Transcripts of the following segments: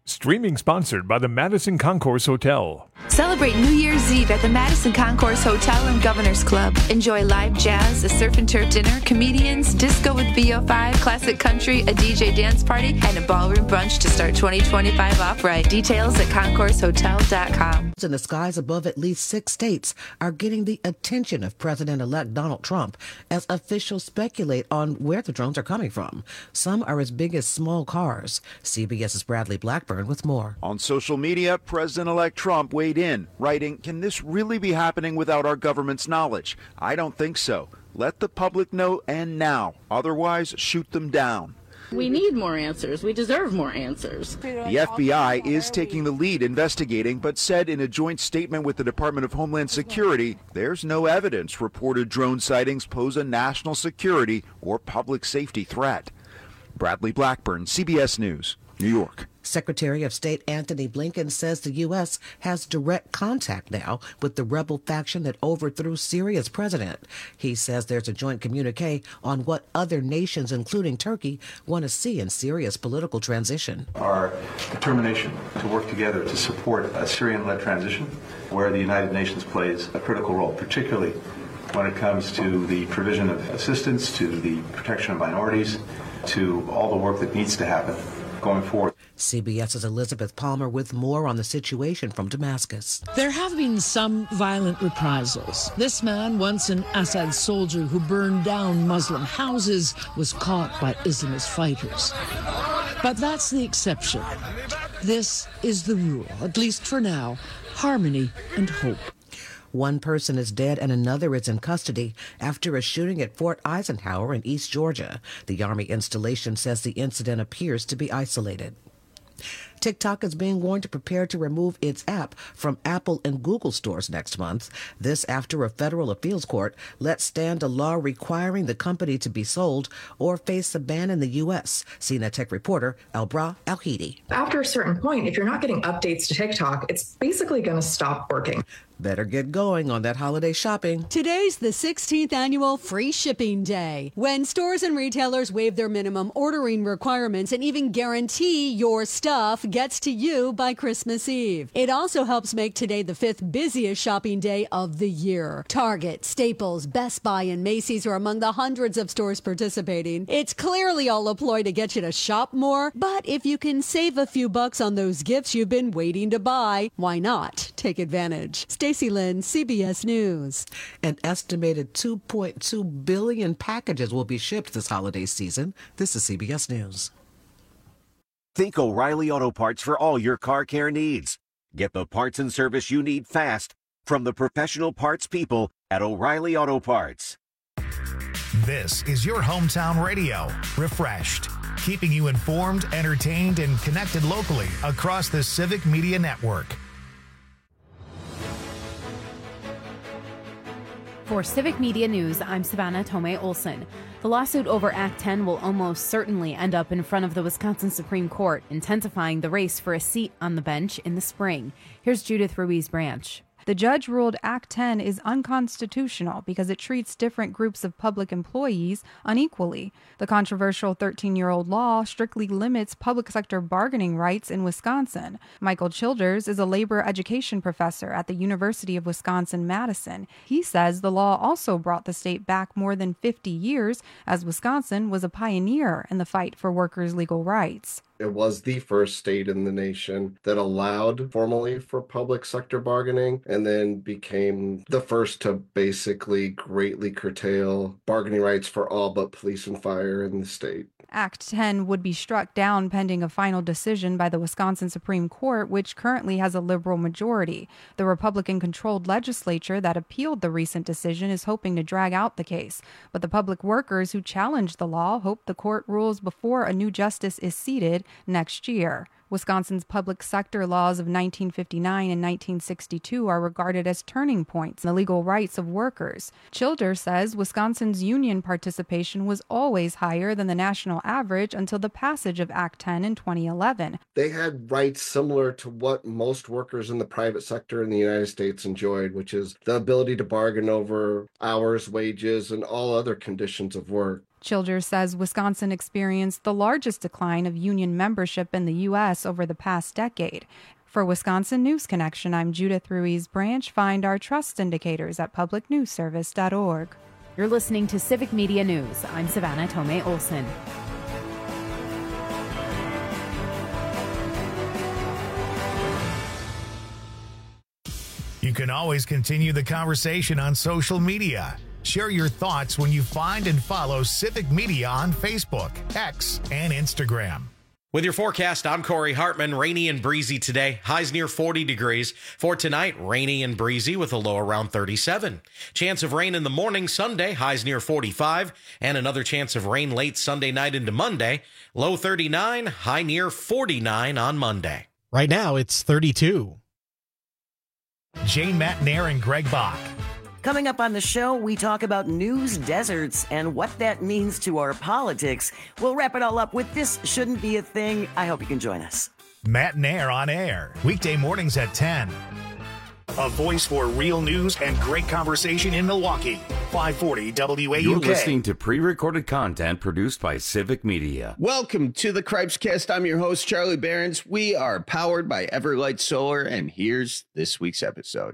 Streaming sponsored by the Madison Concourse Hotel. Celebrate New Year's Eve at the Madison Concourse Hotel and Governor's Club. Enjoy live jazz, a surf and turf dinner, comedians, disco with VO5, classic country, a DJ dance party, and a ballroom brunch to start 2025 off right. Details at concoursehotel.com. In the skies above at least 6 states are getting the attention of President-elect Donald Trump as officials speculate on where the drones are coming from. Some are as big as small cars. CBS's Bradley Blackburn with more. On social media, President-elect Trump weighed in, writing, "Can this really be happening without our government's knowledge? I don't think so. Let the public know, and now. Otherwise, shoot them down." We need more answers. We deserve more answers. The FBI is taking the lead investigating, but said in a joint statement with the Department of Homeland Security, there's no evidence reported drone sightings pose a national security or public safety threat. Bradley Blackburn, CBS News, New York. Secretary of State Antony Blinken says the U.S. has direct contact now with the rebel faction that overthrew Syria's president. He says there's a joint communique on what other nations, including Turkey, want to see in Syria's political transition. Our determination to work together to support a Syrian-led transition where the United Nations plays a critical role, particularly when it comes to the provision of assistance, to the protection of minorities, to all the work that needs to happen going forward. CBS's Elizabeth Palmer with more on the situation from Damascus. There have been some violent reprisals. This man, once an Assad soldier who burned down Muslim houses, was caught by Islamist fighters. But that's the exception. This is the rule, at least for now. Harmony and hope. One person is dead and another is in custody after a shooting at Fort Eisenhower in East Georgia. The Army installation says the incident appears to be isolated. TikTok is being warned to prepare to remove its app from Apple and Google stores next month. This after a federal appeals court let stand a law requiring the company to be sold or face a ban in the U.S. CNET Tech reporter Elbra Alhidi. After a certain point, if you're not getting updates to TikTok, it's basically going to stop working. Better get going on that holiday shopping. Today's the 16th annual Free Shipping Day, when stores and retailers waive their minimum ordering requirements and even guarantee your stuff gets to you by Christmas Eve. It also helps make today the 5th busiest shopping day of the year. Target, Staples, Best Buy, and Macy's are among the hundreds of stores participating. It's clearly all a ploy to get you to shop more, but if you can save a few bucks on those gifts you've been waiting to buy, why not take advantage? Stacey Lynn, CBS News. An estimated 2.2 billion packages will be shipped this holiday season. This is CBS News. Think O'Reilly Auto Parts for all your car care needs. Get the parts and service you need fast from the professional parts people at O'Reilly Auto Parts. This is your hometown radio, Refreshed, keeping you informed, entertained, and connected locally across the Civic Media Network. For Civic Media News, I'm Savannah Tomei Olson. The lawsuit over Act 10 will almost certainly end up in front of the Wisconsin Supreme Court, intensifying the race for a seat on the bench in the spring. Here's Judith Ruiz-Branch. The judge ruled Act 10 is unconstitutional because it treats different groups of public employees unequally. The controversial 13-year-old law strictly limits public sector bargaining rights in Wisconsin. Michael Childers is a labor education professor at the University of Wisconsin-Madison. He says the law also brought the state back more than 50 years, as Wisconsin was a pioneer in the fight for workers' legal rights. It was the first state in the nation that allowed formally for public sector bargaining and then became the first to basically greatly curtail bargaining rights for all but police and fire in the state. Act 10 would be struck down pending a final decision by the Wisconsin Supreme Court, which currently has a liberal majority. The Republican-controlled legislature that appealed the recent decision is hoping to drag out the case. But the public workers who challenged the law hope the court rules before a new justice is seated next year. Wisconsin's public sector laws of 1959 and 1962 are regarded as turning points in the legal rights of workers. Childers says Wisconsin's union participation was always higher than the national average until the passage of Act 10 in 2011. They had rights similar to what most workers in the private sector in the United States enjoyed, which is the ability to bargain over hours, wages, and all other conditions of work. Childers says Wisconsin experienced the largest decline of union membership in the U.S. over the past decade. For Wisconsin News Connection, I'm Judith Ruiz Branch. Find our trust indicators at publicnewsservice.org. You're listening to Civic Media News. I'm Savannah Tomei Olson. You can always continue the conversation on social media. Share your thoughts when you find and follow Civic Media on Facebook, X, and Instagram. With your forecast, I'm Corey Hartman. Rainy and breezy today. Highs near 40 degrees. For tonight, rainy and breezy with a low around 37. Chance of rain in the morning Sunday. Highs near 45. And another chance of rain late Sunday night into Monday. Low 39. High near 49 on Monday. Right now, it's 32. Jane Matnair and Greg Bach. Coming up on the show, we talk about news deserts and what that means to our politics. We'll wrap it all up with This Shouldn't Be a Thing. I hope you can join us. Matnair on air, weekday mornings at 10. A voice for real news and great conversation in Milwaukee. 540 WAUK. You're listening to pre-recorded content produced by Civic Media. Welcome to the Cripescast. I'm your host, Charlie Behrens. We are powered by Everlight Solar, and here's this week's episode.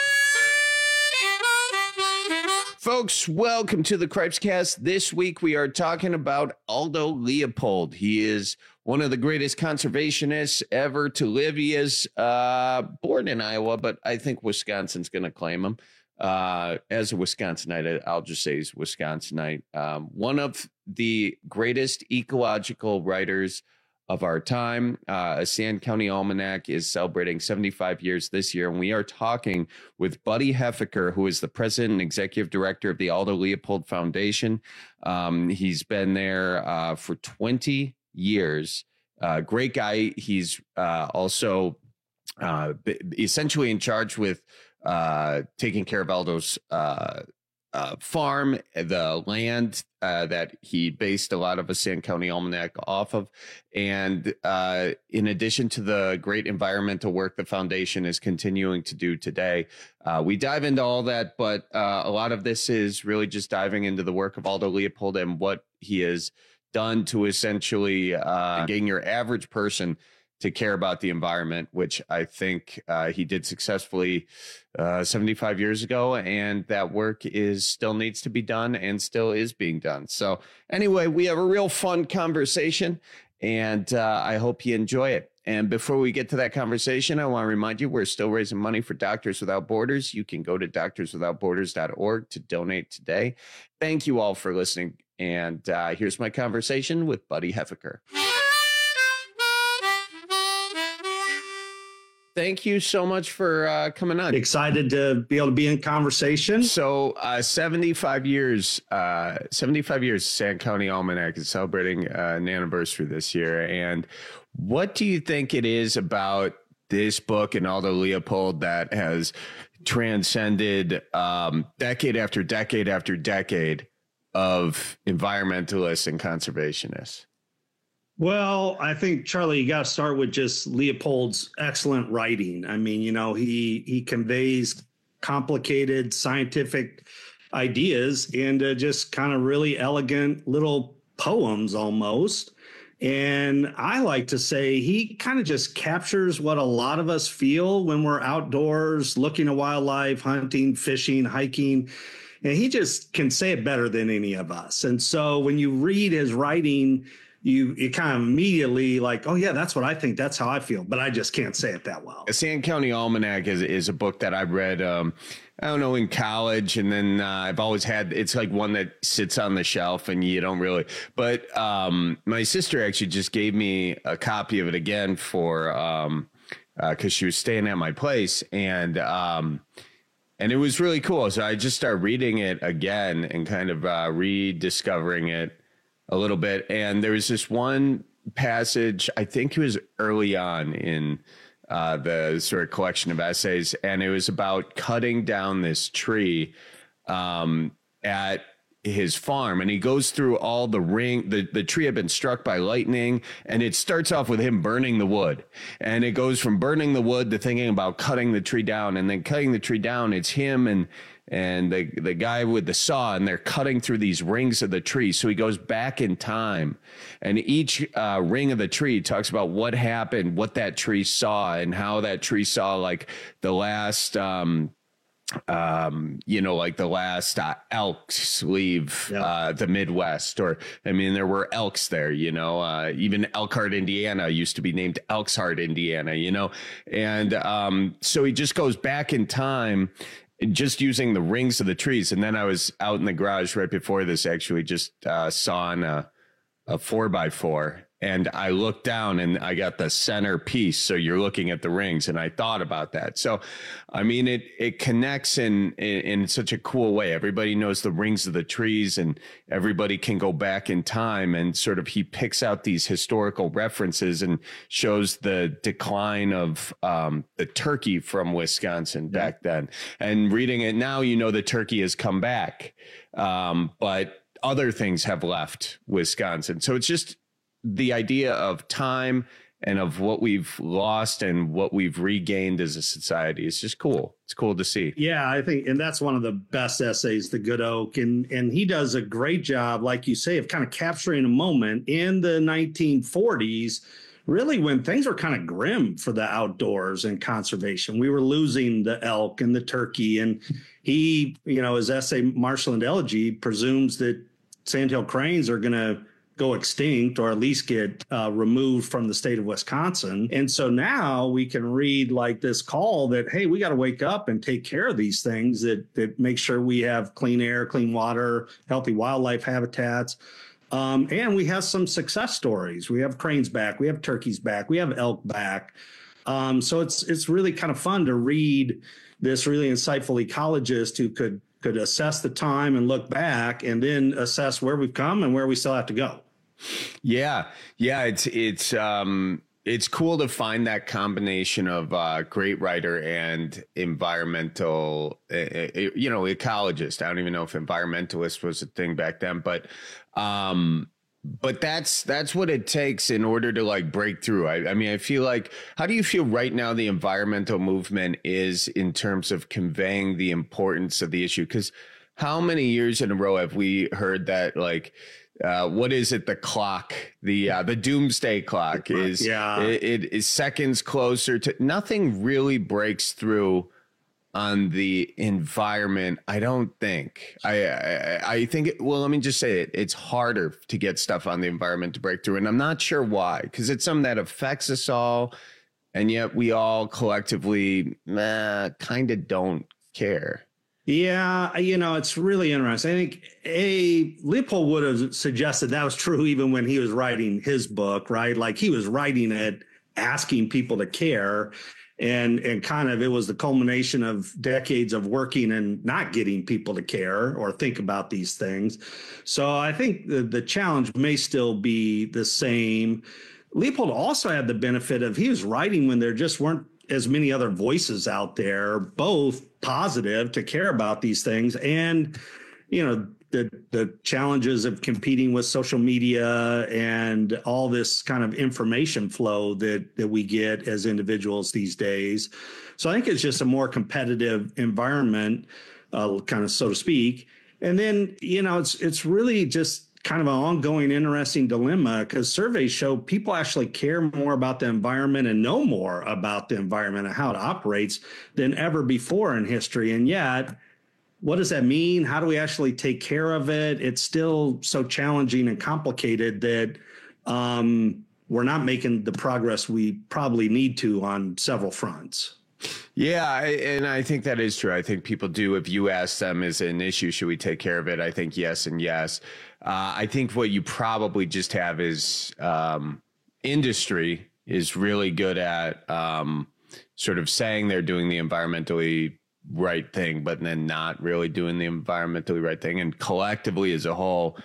Folks, welcome to the Cripescast. This week we are talking about Aldo Leopold. He is one of the greatest conservationists ever to live. He is born in Iowa, but I think Wisconsin's going to claim him. As a Wisconsinite, I'll just say he's Wisconsinite. One of the greatest ecological writers of our time. A Sand County Almanac is celebrating 75 years this year, and we are talking with Buddy Heffiker, who is the president and executive director of the Aldo Leopold Foundation. He's been there for 20 years. Great guy. He's also essentially in charge with taking care of Aldo's farm, the land that he based a lot of a Sand County Almanac off of. And in addition to the great environmental work the foundation is continuing to do today, we dive into all that. But a lot of this is really just diving into the work of Aldo Leopold and what he has done to essentially getting your average person to care about the environment, which I think he did successfully 75 years ago. And that work still needs to be done and still is being done. So anyway, we have a real fun conversation, and I hope you enjoy it. And before we get to that conversation, I want to remind you, we're still raising money for Doctors Without Borders. You can go to doctorswithoutborders.org to donate today. Thank you all for listening. And here's my conversation with Buddy Heffiker. Thank you so much for coming on. Excited to be able to be in conversation. So 75 years, Sand County Almanac is celebrating an anniversary this year. And what do you think it is about this book and Aldo Leopold that has transcended decade after decade after decade of environmentalists and conservationists? Well, I think, Charlie, you got to start with just Leopold's excellent writing. I mean, he conveys complicated scientific ideas into just kind of really elegant little poems almost. And I like to say he kind of just captures what a lot of us feel when we're outdoors, looking at wildlife, hunting, fishing, hiking. And he just can say it better than any of us. And so when you read his writing, you kind of immediately like, oh, yeah, that's what I think. That's how I feel. But I just can't say it that well. Sand County Almanac is a book that I read, I don't know, in college. And then I've always had, it's like one that sits on the shelf and you don't really. But my sister actually just gave me a copy of it again for because she was staying at my place. And it was really cool. So I just started reading it again and kind of rediscovering it a little bit. And there was this one passage, I think it was early on in the sort of collection of essays, and it was about cutting down this tree at his farm. And he goes through all the tree had been struck by lightning, and it starts off with him burning the wood. And it goes from burning the wood to thinking about cutting the tree down, and then cutting the tree down. It's him and the guy with the saw, and they're cutting through these rings of the tree. So he goes back in time, and each ring of the tree talks about what happened, what that tree saw, and how that tree saw like the last like the last elks leave the Midwest, or I mean, there were elks there, even Elkhart, Indiana used to be named Elksheart, Indiana, and so he just goes back in time, just using the rings of the trees. And then I was out in the garage right before this, actually just sawing a 4x4. And I looked down and I got the center piece. So you're looking at the rings, and I thought about that. So, I mean, it connects in such a cool way. Everybody knows the rings of the trees, and everybody can go back in time, and sort of he picks out these historical references and shows the decline of the turkey from Wisconsin back then. And reading it now, the turkey has come back, but other things have left Wisconsin. So it's just the idea of time and of what we've lost and what we've regained as a society is just cool. It's cool to see. Yeah, I think, and that's one of the best essays, The Good Oak. And he does a great job, like you say, of kind of capturing a moment in the 1940s, really when things were kind of grim for the outdoors and conservation. We were losing the elk and the turkey. And he, his essay, Marshland Elegy, presumes that sandhill cranes are going to go extinct, or at least get removed from the state of Wisconsin. And so now we can read like this call that, hey, we got to wake up and take care of these things that make sure we have clean air, clean water, healthy wildlife habitats. And we have some success stories. We have cranes back, we have turkeys back, we have elk back. So it's really kind of fun to read this really insightful ecologist who could assess the time and look back, and then assess where we've come and where we still have to go. Yeah. It's cool to find that combination of great writer and environmental, ecologist. I don't even know if environmentalist was a thing back then, but that's what it takes in order to like break through. I mean, I feel like, how do you feel right now the environmental movement is in terms of conveying the importance of the issue? Because how many years in a row have we heard that, like, what is it? The clock, the doomsday clock is, it is seconds closer to, nothing really breaks through on the environment. I don't think. I think, well, let me just say it. It's harder to get stuff on the environment to break through. And I'm not sure why, because it's something that affects us all. And yet we all collectively kind of don't care. Yeah, it's really interesting. I think Leopold would have suggested that was true even when he was writing his book, right? Like he was writing it, asking people to care. And kind of, it was the culmination of decades of working and not getting people to care or think about these things. So I think the challenge may still be the same. Leopold also had the benefit of, he was writing when there just weren't as many other voices out there, both positive to care about these things, and the challenges of competing with social media and all this kind of information flow that we get as individuals these days. So I think it's just a more competitive environment, kind of, so to speak. And then, it's really just kind of an ongoing interesting dilemma, because surveys show people actually care more about the environment and know more about the environment and how it operates than ever before in history. And yet, what does that mean? How do we actually take care of it? It's still so challenging and complicated that we're not making the progress we probably need to on several fronts. Yeah, and I think that is true. I think people do, if you ask them, is an issue, should we take care of it? I think yes and yes. I think what you probably just have is industry is really good at sort of saying they're doing the environmentally right thing, but then not really doing the environmentally right thing. And collectively as a whole,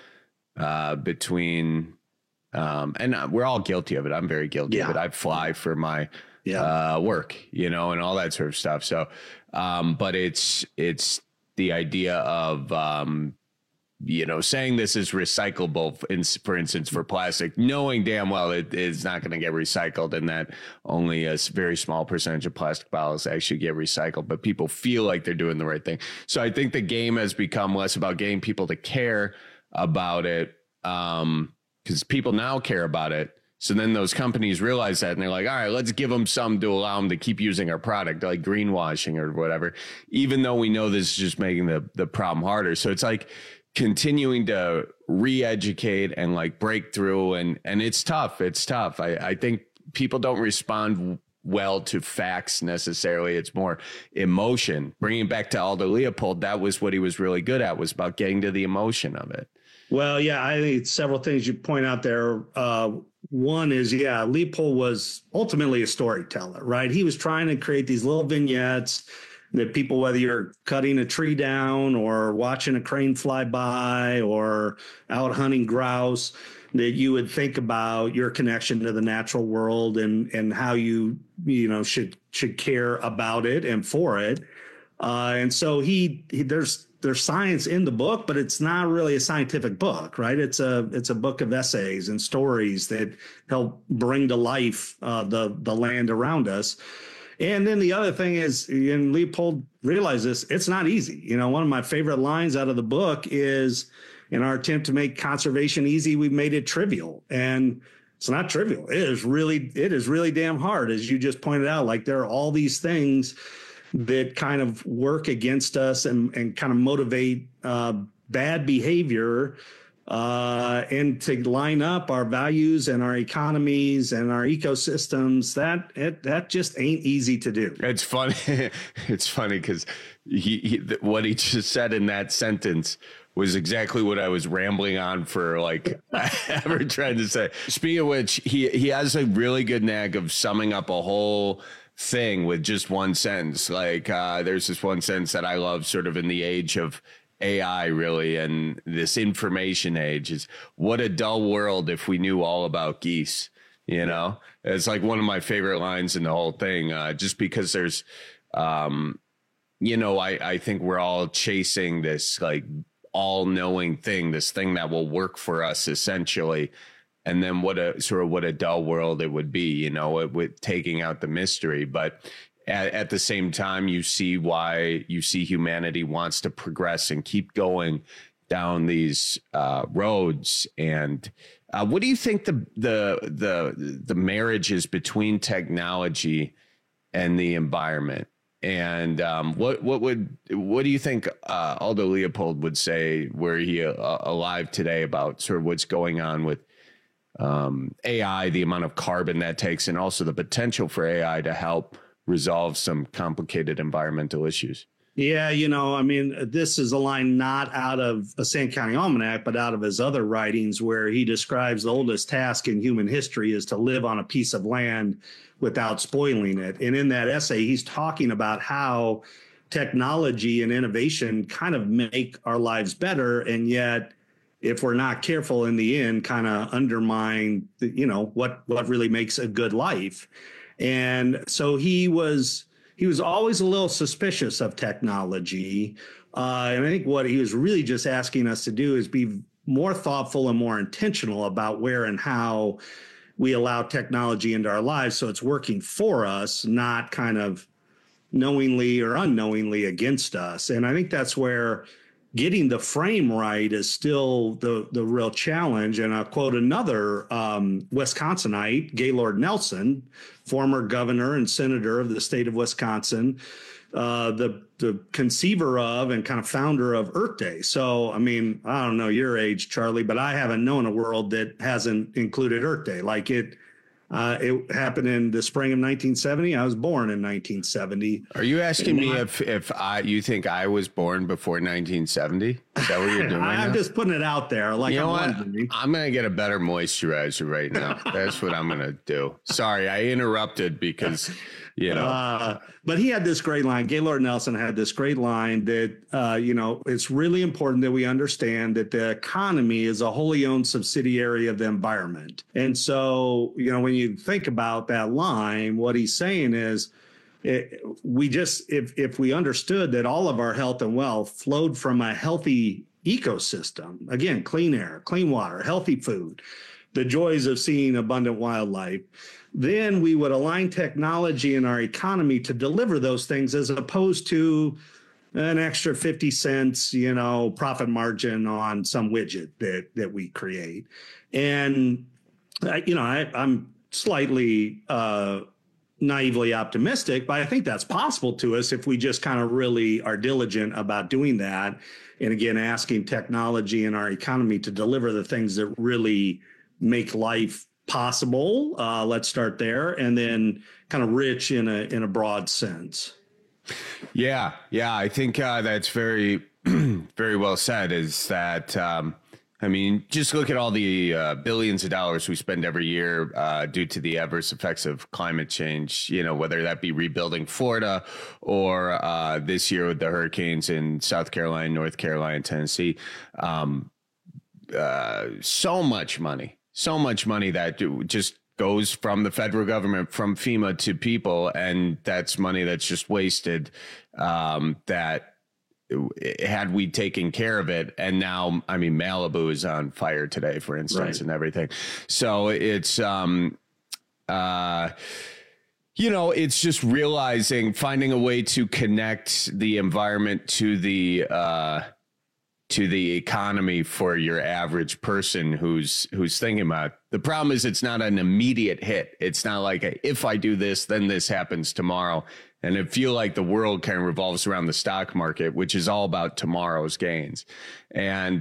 between and we're all guilty of it. I'm very guilty of it. I fly for my work, and all that sort of stuff. So, but it's the idea of saying this is recyclable, for instance, for plastic, knowing damn well it is not going to get recycled and that only a very small percentage of plastic bottles actually get recycled, but people feel like they're doing the right thing. So I think the game has become less about getting people to care about it, because people now care about it. So then those companies realize that and they're like, all right, let's give them some to allow them to keep using our product, like greenwashing or whatever, even though we know this is just making the problem harder. So it's like continuing to re-educate and like break through. And it's tough. It's tough. I think people don't respond well to facts necessarily. It's more emotion. Bringing it back to Aldo Leopold, that was what he was really good at, was about getting to the emotion of it. Well, yeah, I think several things you point out there. One is, Leopold was ultimately a storyteller, right? He was trying to create these little vignettes that people, whether you're cutting a tree down or watching a crane fly by or out hunting grouse, that you would think about your connection to the natural world and how you should care about it and for it. And so there's science in the book, but it's not really a scientific book, right? It's a book of essays and stories that help bring to life the land around us. And then the other thing is, and Leopold realized this, it's not easy. One of my favorite lines out of the book is, in our attempt to make conservation easy, we've made it trivial. And it's not trivial. It is really damn hard, as you just pointed out. Like, there are all these things that kind of work against us and kind of motivate bad behavior, and to line up our values and our economies and our ecosystems, that just ain't easy to do. It's funny. It's funny because what he just said in that sentence was exactly what I was rambling on for like ever trying to say. Speaking of which, he has a really good knack of summing up a whole thing with just one sentence. Like there's this one sentence that I love, sort of in the age of AI, really, and this information age, is what a dull world if we knew all about geese. It's like one of my favorite lines in the whole thing, just because there's I think we're all chasing this like all-knowing thing, this thing that will work for us essentially. And then what a dull world it would be, with taking out the mystery. But at the same time, you see humanity wants to progress and keep going down these roads. And what do you think the marriage is between technology and the environment? And what do you think Aldo Leopold would say, were he alive today, about sort of what's going on with AI, the amount of carbon that takes, and also the potential for AI to help resolve some complicated environmental issues? Yeah, this is a line not out of a Sand County Almanac, but out of his other writings, where he describes the oldest task in human history is to live on a piece of land without spoiling it. And in that essay, he's talking about how technology and innovation kind of make our lives better, and yet, if we're not careful, in the end, kind of undermine, what really makes a good life. And so he was always a little suspicious of technology. And I think what he was really just asking us to do is be more thoughtful and more intentional about where and how we allow technology into our lives, so it's working for us, not kind of knowingly or unknowingly against us. And I think that's where getting the frame right is still the real challenge. And I'll quote another Wisconsinite, Gaylord Nelson, former governor and senator of the state of Wisconsin, the conceiver of and kind of founder of Earth Day. So, I don't know your age, Charlie, but I haven't known a world that hasn't included Earth Day. Like it happened in the spring of 1970. I was born in 1970. Are you asking me if you think I was born before 1970? Is that what you're doing? I'm just putting it out there. Like, you know what? I'm going to get a better moisturizer right now. That's what I'm going to do. Sorry, I interrupted because, but he had this great line. Gaylord Nelson had this great line that, it's really important that we understand that the economy is a wholly owned subsidiary of the environment. And so, when you think about that line, what he's saying is, if we understood that all of our health and wealth flowed from a healthy ecosystem. Again, clean air, clean water, healthy food, the joys of seeing abundant wildlife. Then we would align technology in our economy to deliver those things, as opposed to an extra 50 cents, profit margin on some widget that we create. And, I'm slightly naively optimistic, but I think that's possible to us if we just kind of really are diligent about doing that. And again, asking technology in our economy to deliver the things that really make life possible. Let's start there, and then kind of rich in a broad sense. Yeah. I think that's very, very well said. Is that just look at all the billions of dollars we spend every year due to the adverse effects of climate change, whether that be rebuilding Florida or this year with the hurricanes in South Carolina, North Carolina, Tennessee. So much money that just goes from the federal government, from FEMA to people. And that's money that's just wasted that had we taken care of it. And now, Malibu is on fire today, for instance, right, and everything. So it's, it's just realizing, finding a way to connect the environment to the economy for your average person who's thinking about it. The problem is it's not an immediate hit. It's not like if I do this, then this happens tomorrow. And I feel like the world kind of revolves around the stock market, which is all about tomorrow's gains. And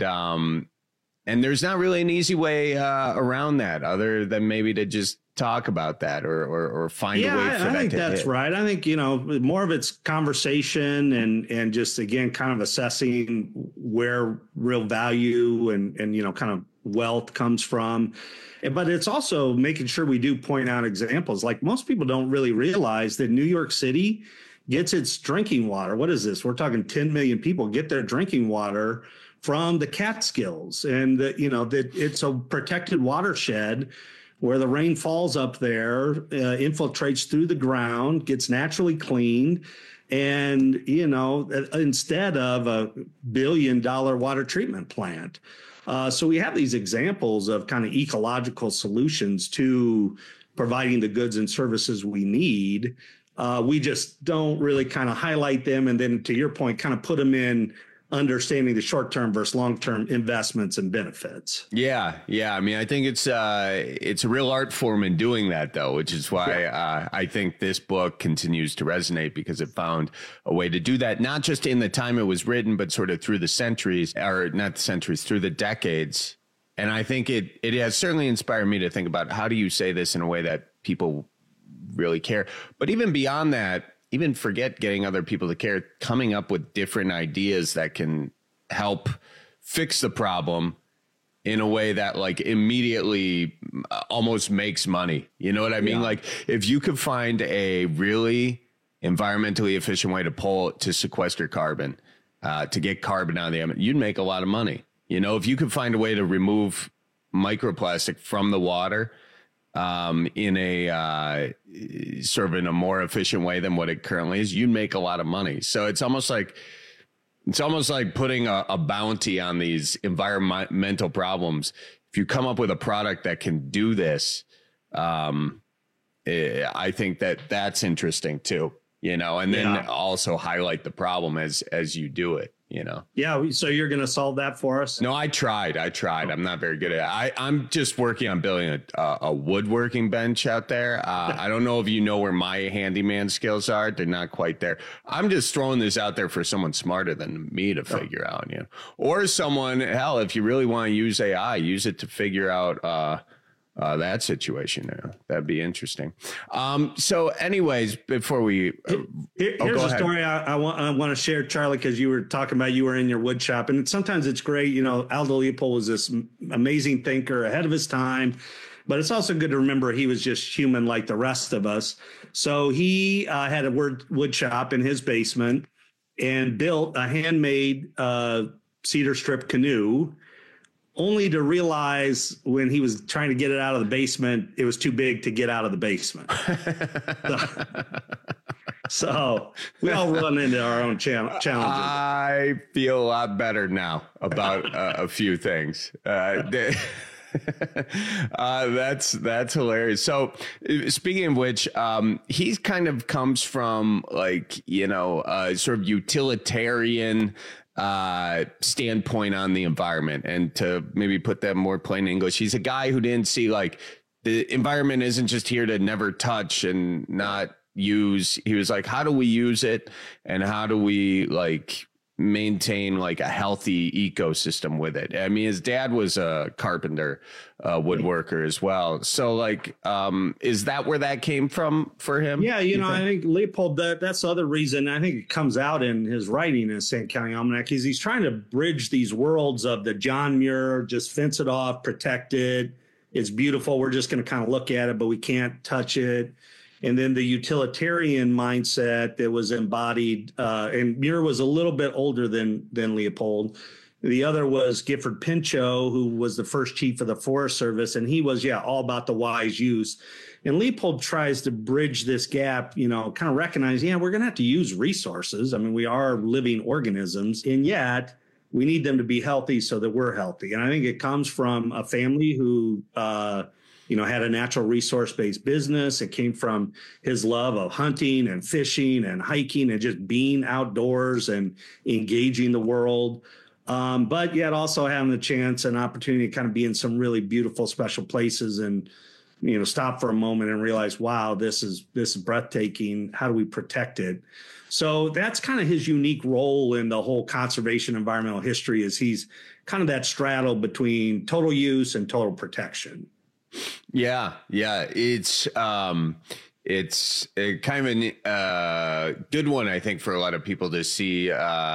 there's not really an easy way around that, other than maybe to just talk about that or find a way for that to hit. I think that's right. I think, more of it's conversation and just, again, kind of assessing where real value and kind of wealth comes from. But it's also making sure we do point out examples. Like, most people don't really realize that New York City gets its drinking water. What is this? We're talking 10 million people get their drinking water from the Catskills, and that it's a protected watershed where the rain falls up there, infiltrates through the ground, gets naturally cleaned. And, instead of a $1 billion water treatment plant. So we have these examples of kind of ecological solutions to providing the goods and services we need. We just don't really kind of highlight them. And then, to your point, kind of put them in understanding the short-term versus long-term investments and benefits. Yeah. I think it's a real art form in doing that, though, which is why I think this book continues to resonate, because it found a way to do that, not just in the time it was written, but sort of through the centuries, or not the centuries, through the decades. And I think it has certainly inspired me to think about, how do you say this in a way that people really care? But even beyond that, even forget getting other people to care, coming up with different ideas that can help fix the problem in a way that, like, immediately almost makes money. You know what I mean? Yeah. Like, if you could find a really environmentally efficient way to sequester carbon, to get carbon out of the atmosphere, you'd make a lot of money. If you could find a way to remove microplastic from the water, in a sort of in a more efficient way than what it currently is, you'd make a lot of money. So it's almost like putting a bounty on these environmental problems. If you come up with a product that can do this, I think that's interesting too, and then also highlight the problem as you do it. Yeah. So you're going to solve that for us? No, I tried. I'm not very good at it. I'm just working on building a woodworking bench out there. I don't know if you know where my handyman skills are. They're not quite there. I'm just throwing this out there for someone smarter than me to figure out, or someone, hell, if you really want to use AI, use it to figure out, that situation. That'd be interesting. So anyways, before we here's a story I want to share, Charlie, because you were talking about you were in your wood shop, and sometimes it's great. Aldo Leopold was this amazing thinker ahead of his time, but it's also good to remember he was just human like the rest of us. So he had a wood shop in his basement and built a handmade cedar strip canoe, only to realize when he was trying to get it out of the basement, it was too big to get out of the basement. So we all run into our own challenges. I feel a lot better now about a few things. That's hilarious. So speaking of which, he kind of comes from like, sort of utilitarian standpoint on the environment. And to maybe put that more plain English, he's a guy who didn't see like the environment isn't just here to never touch and not use. He was like, how do we use it? And how do we like maintain like a healthy ecosystem with it? I mean, his dad was a carpenter, woodworker as well. So like, is that where that came from for him? Yeah. I think Leopold, that's the other reason I think it comes out in his writing in St. County Almanac is he's trying to bridge these worlds of the John Muir, just fence it off, protect it. It's beautiful. We're just going to kind of look at it, but we can't touch it. And then the utilitarian mindset that was embodied, and Muir was a little bit older than Leopold. The other was Gifford Pinchot, who was the first chief of the Forest Service, and he was, all about the wise use. And Leopold tries to bridge this gap, kind of recognize, we're going to have to use resources. I mean, we are living organisms, and yet we need them to be healthy so that we're healthy. And I think it comes from a family who, had a natural resource-based business. It came from his love of hunting and fishing and hiking and just being outdoors and engaging the world. But yet also having the chance and opportunity to kind of be in some really beautiful, special places and, stop for a moment and realize, wow, this is breathtaking. How do we protect it? So that's kind of his unique role in the whole conservation environmental history is he's kind of that straddle between total use and total protection. Yeah. It's kind of a good one, I think, for a lot of people to see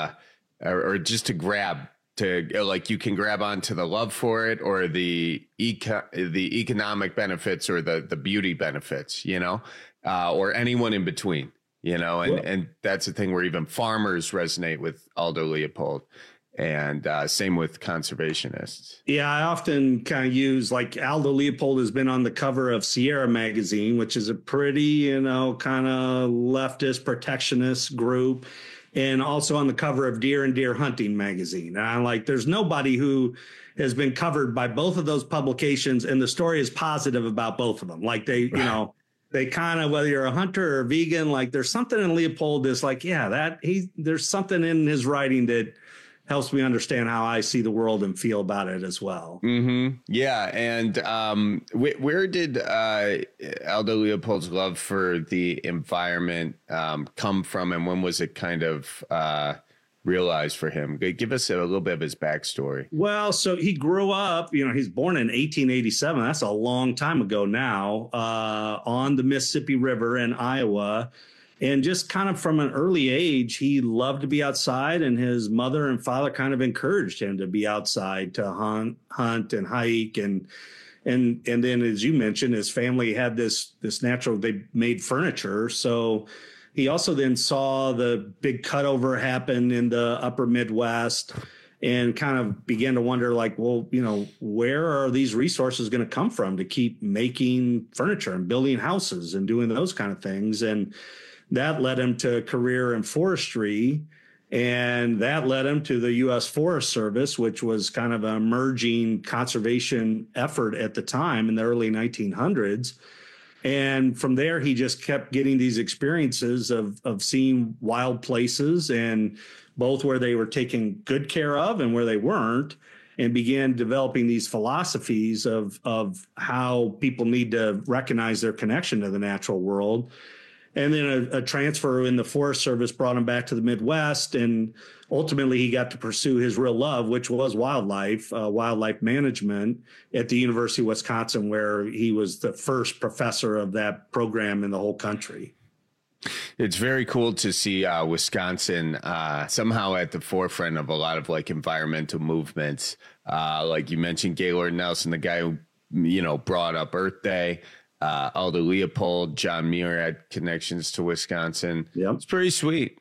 or just to grab. You can grab onto the love for it or the economic benefits or the beauty benefits, or anyone in between, and that's the thing where even farmers resonate with Aldo Leopold. And same with conservationists. Yeah, I often kind of use like Aldo Leopold has been on the cover of Sierra magazine, which is a pretty, kind of leftist protectionist group, and also on the cover of Deer and Deer Hunting magazine. And I'm like, there's nobody who has been covered by both of those publications, and the story is positive about both of them. Like they, they kind of, whether you're a hunter or a vegan, like there's something in Leopold that's like, there's something in his writing that helps me understand how I see the world and feel about it as well. Mm-hmm. Yeah. And where did Aldo Leopold's love for the environment come from, and when was it kind of realized for him? Give us a little bit of his backstory. Well, so he grew up, he's born in 1887. That's a long time ago now, on the Mississippi River in Iowa. And just kind of from an early age, he loved to be outside, and his mother and father kind of encouraged him to be outside, to hunt and hike. And then, as you mentioned, his family had this natural, they made furniture. So he also then saw the big cutover happen in the upper Midwest and kind of began to wonder, like, well, where are these resources going to come from to keep making furniture and building houses and doing those kind of things? And that led him to a career in forestry, and that led him to the U.S. Forest Service, which was kind of an emerging conservation effort at the time in the early 1900s. And from there, he just kept getting these experiences of seeing wild places, and both where they were taken good care of and where they weren't, and began developing these philosophies of how people need to recognize their connection to the natural world. And then a transfer in the Forest Service brought him back to the Midwest, and ultimately he got to pursue his real love, which was wildlife management at the University of Wisconsin, where he was the first professor of that program in the whole country. It's very cool to see Wisconsin somehow at the forefront of a lot of like environmental movements. Like you mentioned, Gaylord Nelson, the guy who, brought up Earth Day. Aldo Leopold, John Muir had connections to Wisconsin. Yep. It's pretty sweet.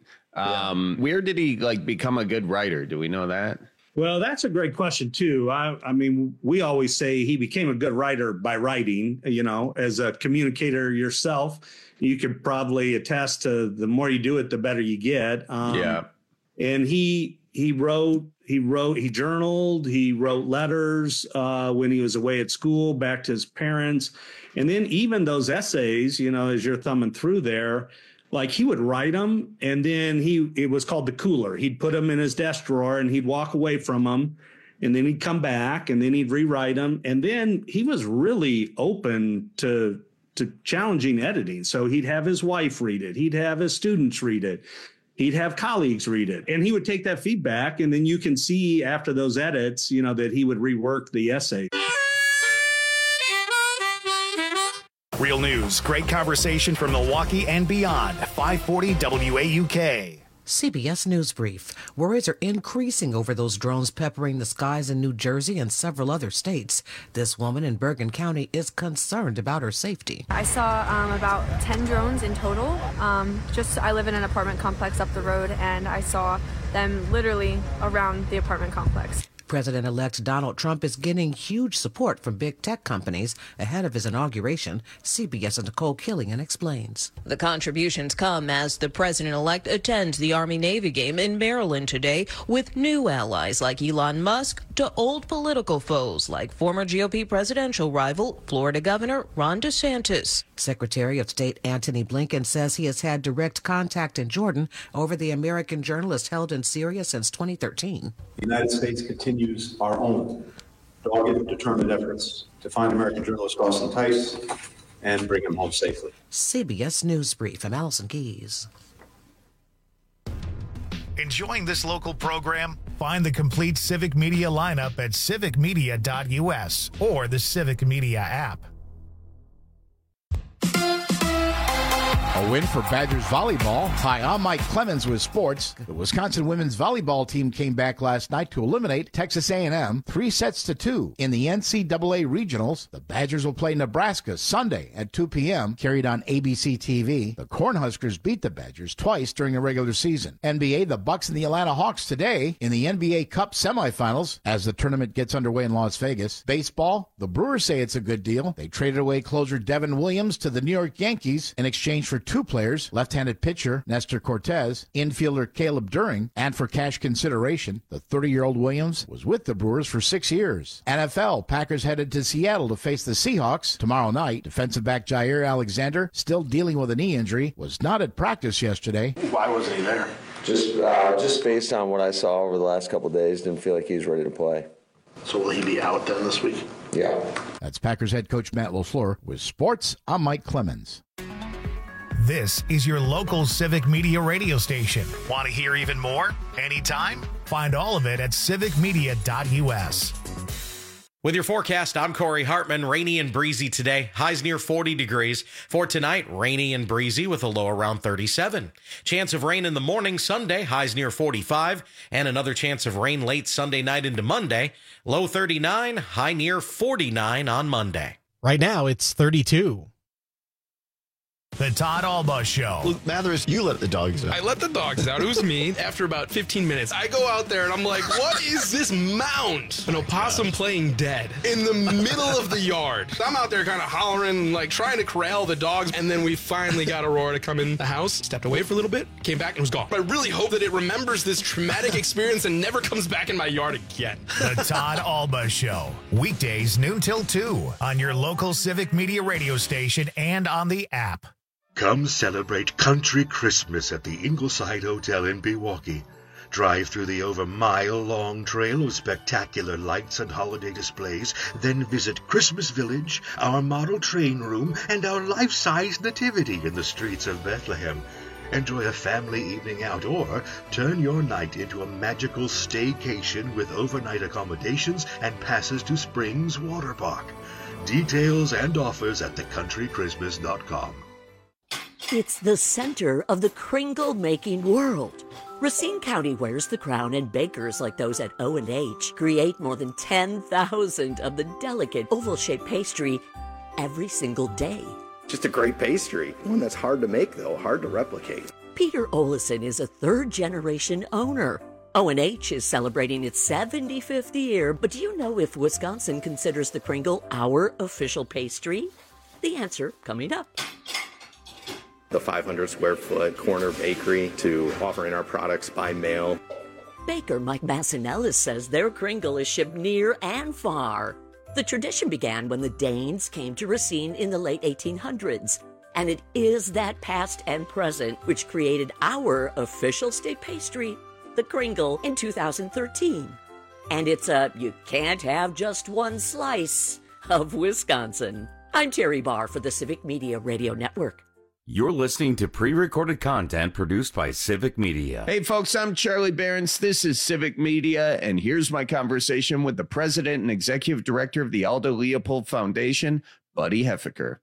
Where did he become a good writer? Do we know that? Well, that's a great question too. I mean, we always say he became a good writer by writing, as a communicator yourself. You could probably attest to the more you do it, the better you get. And he journaled, he wrote letters when he was away at school back to his parents. And then even those essays, as you're thumbing through there, like he would write them, and then it was called the cooler. He'd put them in his desk drawer and he'd walk away from them, and then he'd come back and then he'd rewrite them. And then he was really open to challenging editing. So he'd have his wife read it. He'd have his students read it. He'd have colleagues read it, and he would take that feedback. And then you can see after those edits, that he would rework the essay. Real news, great conversation from Milwaukee and beyond. 540 WAUK. CBS News Brief. Worries are increasing over those drones peppering the skies in New Jersey and several other states. This woman in Bergen County is concerned about her safety. I saw about 10 drones in total. I live in an apartment complex up the road, and I saw them literally around the apartment complex. President-elect Donald Trump is getting huge support from big tech companies ahead of his inauguration. CBS's Nicole Killian explains. The contributions come as the president-elect attends the Army-Navy game in Maryland today with new allies like Elon Musk to old political foes like former GOP presidential rival Florida Governor Ron DeSantis. Secretary of State Antony Blinken says he has had direct contact in Jordan over the American journalist held in Syria since 2013. The United States continues our own dogged, determined efforts to find American journalist Austin Tice and bring him home safely. CBS News Brief. I'm Allison Keyes. Enjoying this local program? Find the complete Civic Media lineup at civicmedia.us or the Civic Media app. A win for Badgers volleyball. Hi, I'm Mike Clemens with sports. The Wisconsin women's volleyball team came back last night to eliminate Texas A&M 3-2 in the NCAA regionals. The Badgers will play Nebraska Sunday at 2 p.m. carried on ABC TV. The Cornhuskers beat the Badgers twice during the regular season. NBA, the Bucks and the Atlanta Hawks today in the NBA Cup semifinals as the tournament gets underway in Las Vegas. Baseball, the Brewers say it's a good deal. They traded away closer Devin Williams to the New York Yankees in exchange for two players, left-handed pitcher Nestor Cortez, infielder Caleb During, and for cash consideration, the 30-year-old Williams was with the Brewers for 6 years. NFL, Packers headed to Seattle to face the Seahawks tomorrow night. Defensive back Jair Alexander, still dealing with a knee injury, was not at practice yesterday. Why wasn't he there? Just based on what I saw over the last couple of days, didn't feel like he was ready to play. So will he be out then this week? Yeah. That's Packers head coach Matt LaFleur. With sports, I'm Mike Clemens. This is your local Civic Media radio station. Want to hear even more? Anytime? Find all of it at civicmedia.us. With your forecast, I'm Corey Hartman. Rainy and breezy today. Highs near 40 degrees. For tonight, rainy and breezy with a low around 37. Chance of rain in the morning Sunday. Highs near 45. And another chance of rain late Sunday night into Monday. Low 39. High near 49 on Monday. Right now, it's 32. The Todd Alba Show. Luke Mathers, you let the dogs out. I let the dogs out. It was me. After about 15 minutes, I go out there and I'm like, what is this mound? An opossum playing dead in the middle of the yard. So I'm out there kind of hollering, like trying to corral the dogs. And then we finally got Aurora to come in the house, stepped away for a little bit, came back and was gone. But I really hope that it remembers this traumatic experience and never comes back in my yard again. The Todd Alba Show. Weekdays noon till 2 on your local Civic Media radio station and on the app. Come celebrate Country Christmas at the Ingleside Hotel in Pewaukee. Drive through the over mile-long trail of spectacular lights and holiday displays, then visit Christmas Village, our model train room, and our life-size nativity in the streets of Bethlehem. Enjoy a family evening out or turn your night into a magical staycation with overnight accommodations and passes to Springs Water Park. Details and offers at thecountrychristmas.com. It's the center of the Kringle-making world. Racine County wears the crown, and bakers like those at O&H create more than 10,000 of the delicate oval-shaped pastry every single day. Just a great pastry. One that's hard to make, though, hard to replicate. Peter Olison is a third-generation owner. O&H is celebrating its 75th year, but do you know if Wisconsin considers the Kringle our official pastry? The answer coming up. The 500 square foot corner bakery to offering our products by mail. Baker Mike Massinellis says their Kringle is shipped near and far. The tradition began when the Danes came to Racine in the late 1800s. And it is that past and present which created our official state pastry, the Kringle, in 2013. And it's you can't have just one slice of Wisconsin. I'm Terry Barr for the Civic Media Radio Network. You're listening to pre-recorded content produced by Civic Media. Hey, folks, I'm Charlie Behrens. This is Civic Media, and here's my conversation with the president and executive director of the Aldo Leopold Foundation, Buddy Heffiker.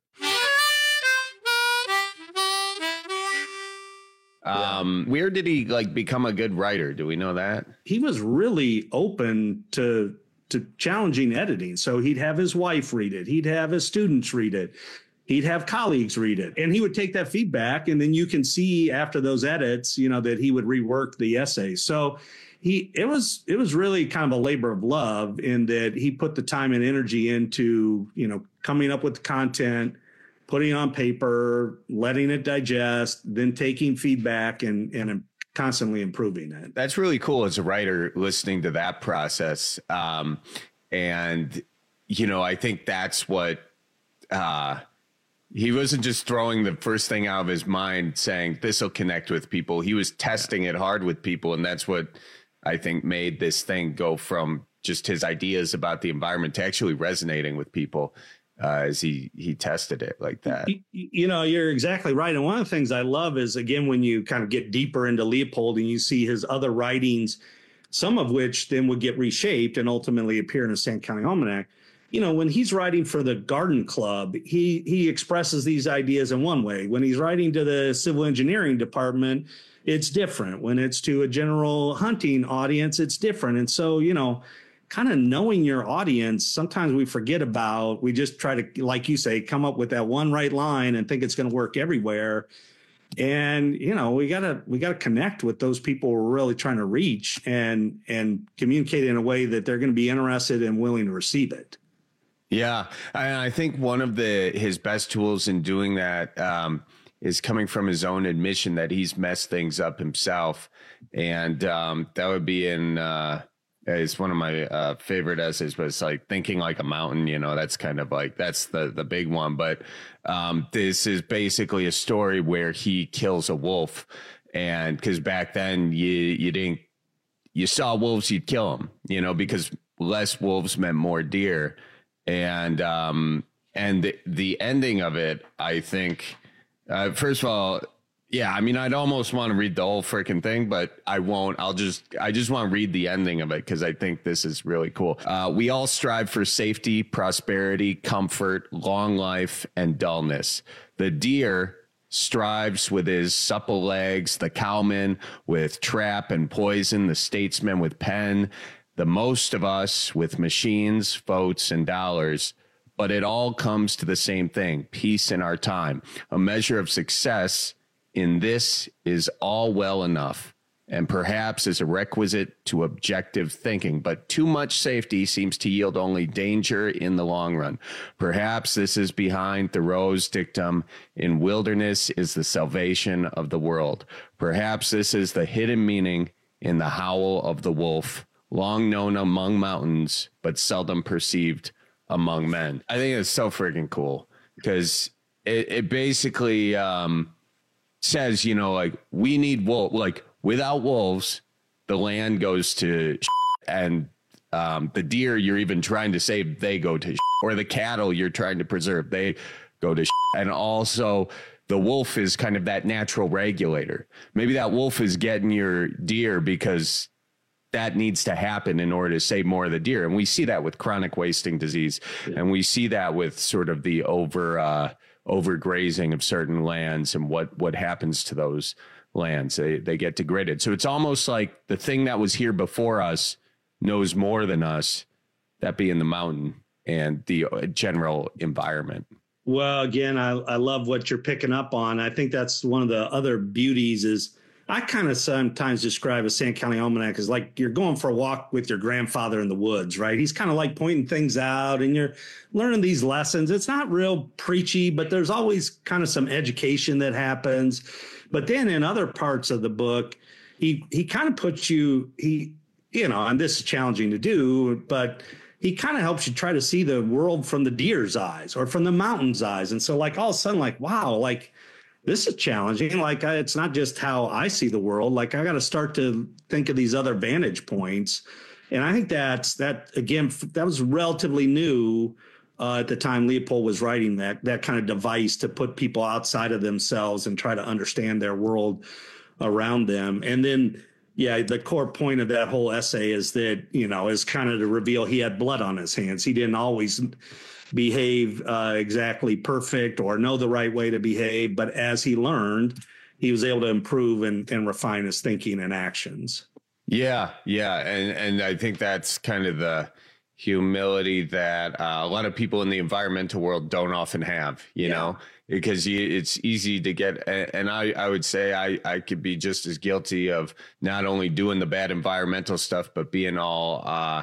Where did he become a good writer? Do we know that? He was really open to challenging editing. So he'd have his wife read it. He'd have his students read it. He'd have colleagues read it, and he would take that feedback. And then you can see after those edits, that he would rework the essay. So it was really kind of a labor of love in that he put the time and energy into, coming up with the content, putting on paper, letting it digest, then taking feedback and constantly improving it. That's really cool as a writer, listening to that process. And, I think that's what he wasn't just throwing the first thing out of his mind saying this will connect with people. He was testing it hard with people. And that's what I think made this thing go from just his ideas about the environment to actually resonating with people. As he tested it like that. You're exactly right. And one of the things I love is, again, when you kind of get deeper into Leopold and you see his other writings, some of which then would get reshaped and ultimately appear in a St. County Almanac. When he's writing for the Garden Club, he expresses these ideas in one way. When he's writing to the Civil Engineering Department, it's different. When it's to a general hunting audience, it's different. And so, kind of knowing your audience, sometimes we forget about, we just try to, like you say, come up with that one right line and think it's going to work everywhere. And, we gotta connect with those people we're really trying to reach and communicate in a way that they're going to be interested and willing to receive it. Yeah. I think one of his best tools in doing that is coming from his own admission that he's messed things up himself. And that would be in, it's one of my favorite essays, but it's like Thinking Like a Mountain, that's kind of that's the big one. But this is basically a story where he kills a wolf. And because back then you saw wolves, you'd kill them, because less wolves meant more deer. And the ending of it, I think, first of all, yeah, I'd almost want to read the whole freaking thing, but I won't. I just want to read the ending of it because I think this is really cool. We all strive for safety, prosperity, comfort, long life, and dullness. The deer strives with his supple legs, the cowman with trap and poison, the statesman with pen, the most of us with machines, votes, and dollars. But it all comes to the same thing, peace in our time. A measure of success in this is all well enough, and perhaps is a requisite to objective thinking, but too much safety seems to yield only danger in the long run. Perhaps this is behind Thoreau's dictum, in wilderness is the salvation of the world. Perhaps this is the hidden meaning in the howl of the wolf, long known among mountains, but seldom perceived among men. I think it's so freaking cool because it basically says, we need wolves. Without wolves, the land goes to and the deer you're even trying to save, they go to or the cattle you're trying to preserve, they go to and also the wolf is kind of that natural regulator. Maybe that wolf is getting your deer because that needs to happen in order to save more of the deer. And we see that with chronic wasting disease. And we see that with sort of the overgrazing of certain lands and what happens to those lands. They get degraded. So it's almost like the thing that was here before us knows more than us, that being the mountain and the general environment. Well, again, I love what you're picking up on. I think that's one of the other beauties is I kind of sometimes describe a Sand County Almanac as like you're going for a walk with your grandfather in the woods, right? He's kind of like pointing things out and you're learning these lessons. It's not real preachy, but there's always kind of some education that happens. But then in other parts of the book, he kind of puts you, and this is challenging to do, but he kind of helps you try to see the world from the deer's eyes or from the mountain's eyes. And so like all of a sudden, like, wow, like, this is challenging. Like, it's not just how I see the world. Like, I got to start to think of these other vantage points. And I think that was relatively new at the time Leopold was writing that kind of device to put people outside of themselves and try to understand their world around them. And then, the core point of that whole essay is that, is kind of to reveal he had blood on his hands. He didn't always behave exactly perfect or know the right way to behave. But as he learned, he was able to improve and refine his thinking and actions. Yeah. And I think that's kind of the humility that a lot of people in the environmental world don't often have, you know, because it's easy to get. And I would say I could be just as guilty of not only doing the bad environmental stuff, but being all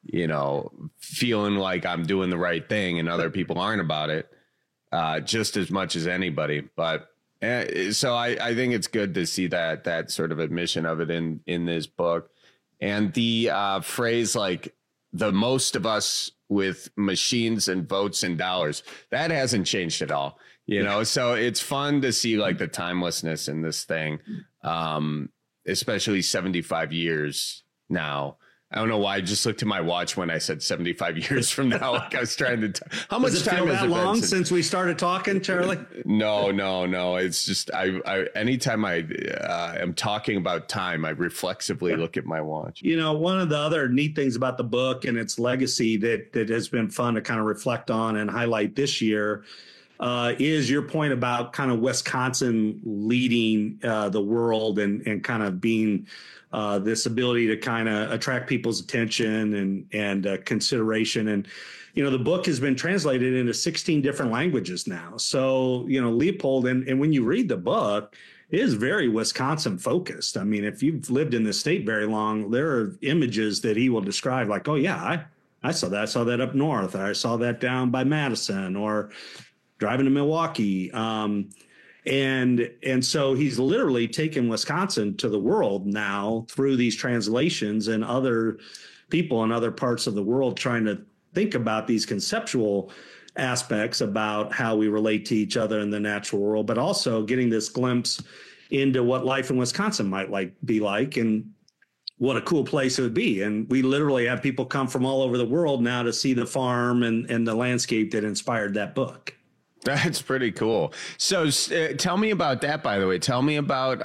feeling like I'm doing the right thing and other people aren't about it just as much as anybody. But so I think it's good to see that sort of admission of it in this book. And the phrase like the most of us with machines and votes and dollars, that hasn't changed at all, so it's fun to see like the timelessness in this thing, especially 75 years now. I don't know why I just looked at my watch when I said 75 years from now. Like I was trying to. How much Does it time feel has that it long been since we started talking, Charlie? No. It's just I anytime I am talking about time, I reflexively look at my watch. One of the other neat things about the book and its legacy that has been fun to kind of reflect on and highlight this year is your point about kind of Wisconsin leading the world and kind of being this ability to kind of attract people's attention and consideration. And, the book has been translated into 16 different languages now. So, Leopold, and when you read the book, it is very Wisconsin focused. I mean, if you've lived in the state very long, there are images that he will describe like, oh, yeah, I saw that. I saw that up north. I saw that down by Madison or driving to Milwaukee. And so he's literally taken Wisconsin to the world now through these translations and other people in other parts of the world trying to think about these conceptual aspects about how we relate to each other in the natural world, but also getting this glimpse into what life in Wisconsin might be like and what a cool place it would be. And we literally have people come from all over the world now to see the farm and the landscape that inspired that book. That's pretty cool. So tell me about that, by the way. Tell me about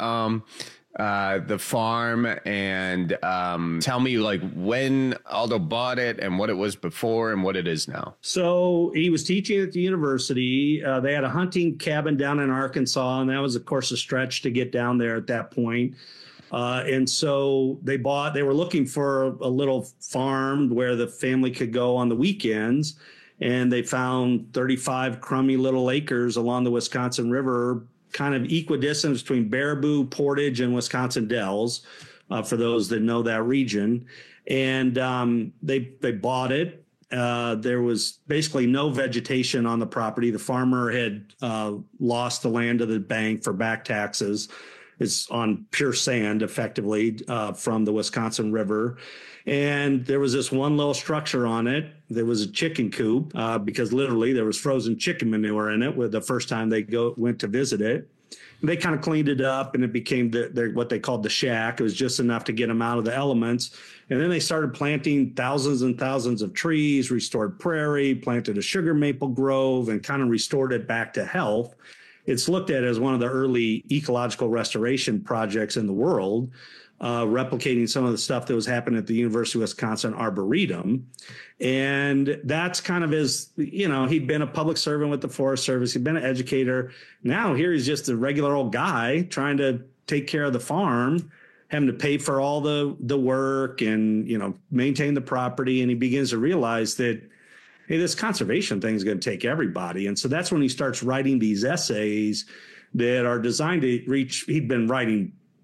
the farm and tell me like when Aldo bought it and what it was before and what it is now. So he was teaching at the university. They had a hunting cabin down in Arkansas, and that was, of course, a stretch to get down there at that point. And so they were looking for a little farm where the family could go on the weekends. And they found 35 crummy little acres along the Wisconsin River, kind of equidistant between Baraboo, Portage, and Wisconsin Dells, for those that know that region. And they bought it. There was basically no vegetation on the property. The farmer had lost the land to the bank for back taxes. It's on pure sand, effectively, from the Wisconsin River. And there was this one little structure on it. There was a chicken coop because literally there was frozen chicken manure in it with the first time they went to visit it. And they kind of cleaned it up and it became what they called the shack. It was just enough to get them out of the elements. And then they started planting thousands and thousands of trees, restored prairie, planted a sugar maple grove, and kind of restored it back to health. It's looked at as one of the early ecological restoration projects in the world, replicating some of the stuff that was happening at the University of Wisconsin Arboretum. And that's kind of he'd been a public servant with the Forest Service. He'd been an educator. Now here he's just a regular old guy trying to take care of the farm, having to pay for all the work and, maintain the property. And he begins to realize that, hey, this conservation thing is going to take everybody. And so that's when he starts writing these essays that are designed to reach. He'd been writing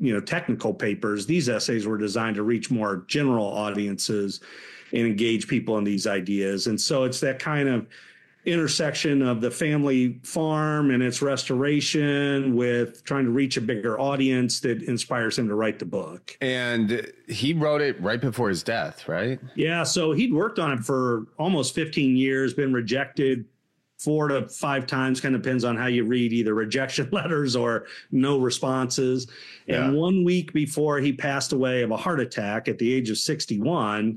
technical papers. These essays were designed to reach more general audiences and engage people in these ideas. And so it's that kind of intersection of the family farm and its restoration with trying to reach a bigger audience that inspires him to write the book. And he wrote it right before his death, right? Yeah. So he'd worked on it for almost 15 years, been rejected 4 to 5 times, kind of depends on how you read, either rejection letters or no responses. And 1 week before he passed away of a heart attack at the age of 61,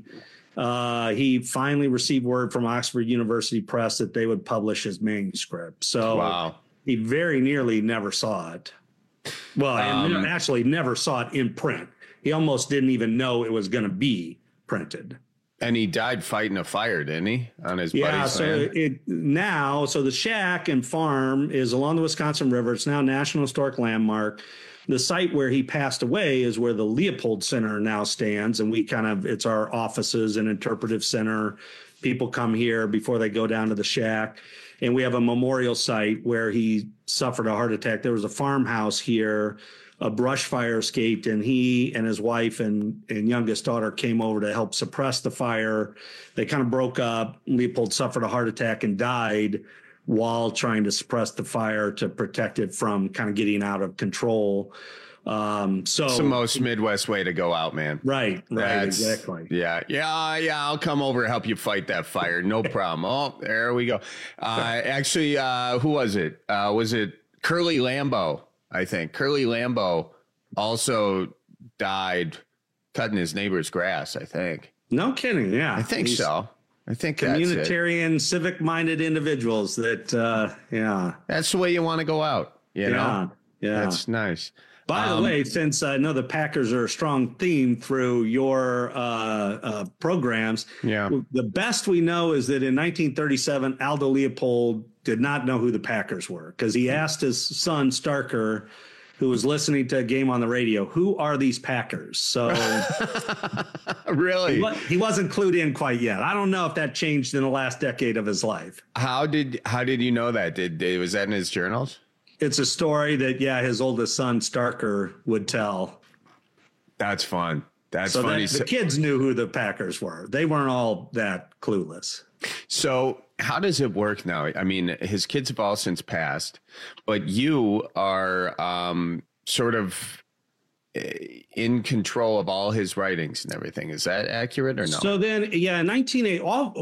he finally received word from Oxford University Press that they would publish his manuscript. So he very nearly never saw it. Well, and actually never saw it in print. He almost didn't even know it was going to be printed. And he died fighting a fire, didn't he? On his buddy's land? So the shack and farm is along the Wisconsin River. It's now a National Historic Landmark. The site where he passed away is where the Leopold Center now stands. And it's our offices and interpretive center. People come here before they go down to the shack. And we have a memorial site where he suffered a heart attack. There was a farmhouse here. A brush fire escaped, and he and his wife and youngest daughter came over to help suppress the fire. They kind of broke up. Leopold suffered a heart attack and died while trying to suppress the fire to protect it from kind of getting out of control. It's the most Midwest way to go out, man. Right, exactly. Yeah. I'll come over and help you fight that fire. No problem. Oh, there we go. Actually, who was it? Was it Curly Lambeau? I think Curly Lambeau also died cutting his neighbor's grass, I think. No kidding. Yeah, I think so. I think communitarian, civic-minded individuals that, that's the way you want to go out. You know? Yeah. That's nice. By the way, since I know the Packers are a strong theme through your programs, the best we know is that in 1937, Aldo Leopold did not know who the Packers were because he asked his son, Starker, who was listening to a game on the radio, who are these Packers? So really, he wasn't clued in quite yet. I don't know if that changed in the last decade of his life. How did you know that? Was that in his journals? It's a story that, his oldest son, Starker, would tell. That's fun. That's funny. The kids knew who the Packers were. They weren't all that clueless. So how does it work now? I mean, his kids have all since passed, but you are sort of in control of all his writings and everything. Is that accurate or no? So then, in 1980,